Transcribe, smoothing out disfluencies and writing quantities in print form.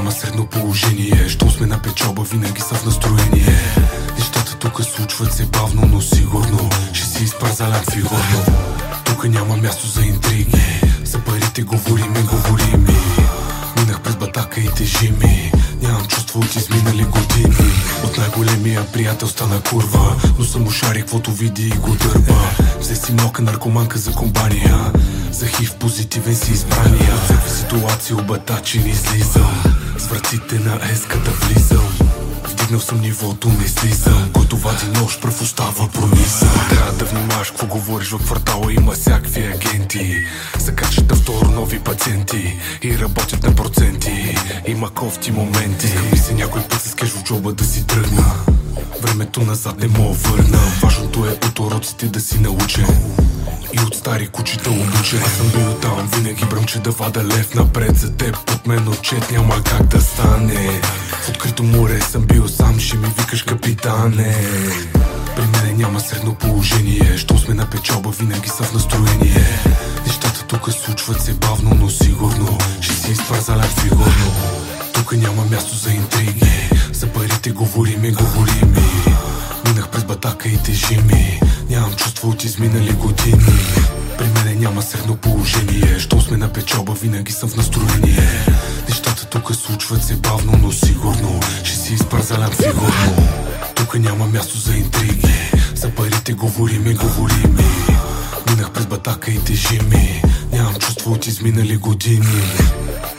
няма средно положение. Щом сме на печалба, винаги са в настроение. Нещата тук случват се бавно, но сигурно ще си изпарзалям фигурно. Тук няма място за интриги, за парите говориме. Минах през батака и тежими, нямам чувство от изминали години. От най-големия приятел стана курва, но съм ушари, каквото види и го дърба. Взе си малка наркоманка за компания, за хив позитивен си избрания. От всякакви ситуации обатачен излизам, с вратите на еската влизам. Вдигнал съм нивото, не слизам. Който вади нож, пръв остава пронизан. Трябва да внимаваш какво говориш в квартала, има всякакви агенти. Закачат второ нови пациенти и работят на проценти. Има кофти моменти, иска ми се някой път с кеш в джоба да си тръгна. Времето назад не мога върна. Важното е от уроците да си научен и от стари кучета обучен. Аз съм бил там, винаги бръмче да вада лев напред за теб. Под мен отчет няма как да стане. В открито море съм бил сам, ще ми викаш капитане. При мене няма средно положение. Щом сме на печалба, винаги са в настроение. Нещата тук случват се бавно, но сигурно ще си изпарзалям фигурно. Тук няма място за интриги, за парите говориме. Минах през батака и тежими, нямам чувство от изминали години. При мене няма средно положение. Щом сме на печалба, винаги съм в настроение. Нещата тук случват се бавно, но сигурно ще си изпарзалям фигурно. Тук няма място за интриги, за парите говориме. Минах през батака и тежими, нямам чувство от изминали години.